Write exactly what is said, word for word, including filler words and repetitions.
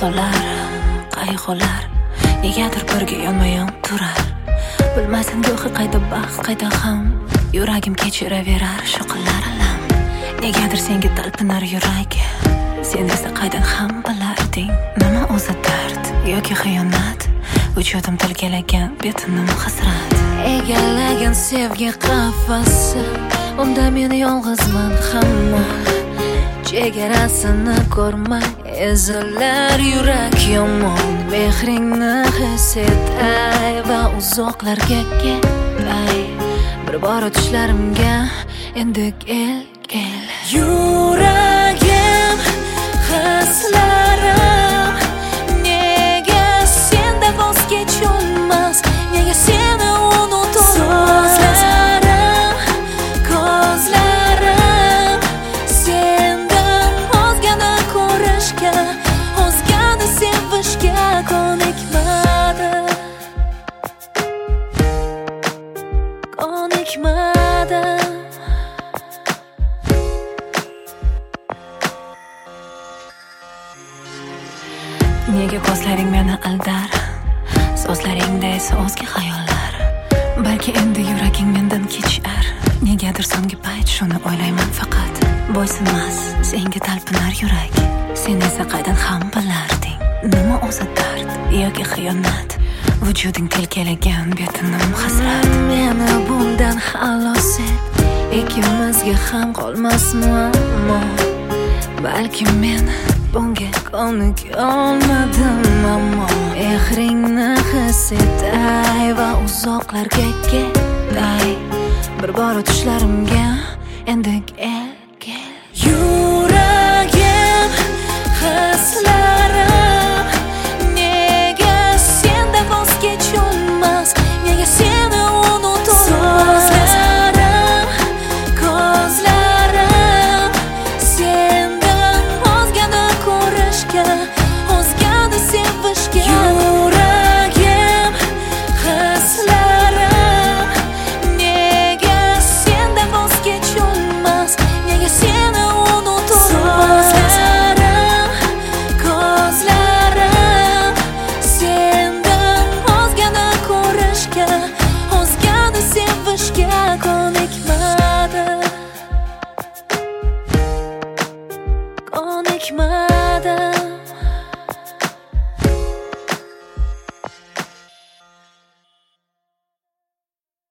solar qayg'ular negadir birga yonma-yon turar. Bilmasin go'hi qayda baxt qayda ham yuragim kechiraverar shoqillar alam. Negadir senga talpinar yurak, sen esa qaydan ham bilarding nima o'zi dard yoki xiyonat. Vücudum tilgalagan betinim hasrat, egallagan sevgi qafasi. Unda men yolg'izman hamma, chegarasini ko'rmay ezilar yurak yomon. Mehringni his etay va uzoqlarga ketay, bir bor o'tishlarimga endi kel kel. Yuragim hislarim nega senda voz kecholmas, nega seni unutolmas. So'zlarim ko'zlarim sendan o'zgani ko'rishga, o'zgani sevishga ko'nikmadi, ko'nikmadi. Nega ko'zlaring meni aldar, so'zlaringda esa o'zga xayollar. Balki endi yuraging mendan kechar, negadir so'nggi payt shuni o'ylayman faqat. Bo'ysunmas senga talpinar yurak, sen esa qaydan ham bilarding nima o'zi dard yoki xiyonat. Vücuding tilkalagan betinim hasrat. Meni bundan xalos et, ikkimizga ham qolmas muammo. Balki men bunga ko'nikolmadim, ammo mehringni his etay va uzoqlarga ketay, bir bor o'tishlarimga endi kel kel. Yuragim hislarim nega senda voz kecholmas, nega seni unutolmas. So'zlarim ko'zlarim sendan o'zgani ko'rishga, o'zgani sevishga. Yuragim hislarim nega senda voz kecholmas, nega seni unutolmas. So'zlarim ko'zlarim sendan o'zgani ko'rishga, o'zgani sevishga ko'nikmadi, ko'nikmadi.